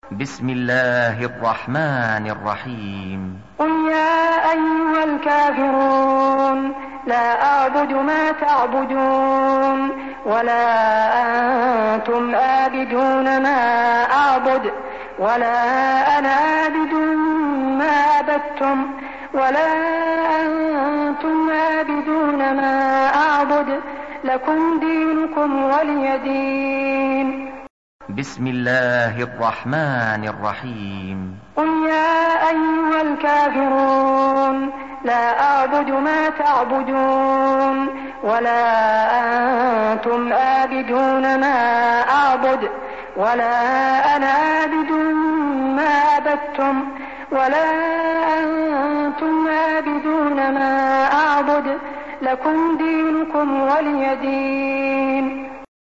بسم الله الرحمن الرحيم. قل يا أيها الكافرون لا أعبد ما تعبدون ولا أنتم عابدون ما أعبد ولا أنا عابد ما عبدتم ولا أنتم عابدون ما أعبد لكم دينكم ولي دين. بسم الله الرحمن الرحيم. قل يا أيها الكافرون لا أعبد ما تعبدون ولا أنتم عابدون ما أعبد ولا أنا عابد ما عبدتم ولا أنتم عابدون ما أعبد لكم دينكم ولي دين.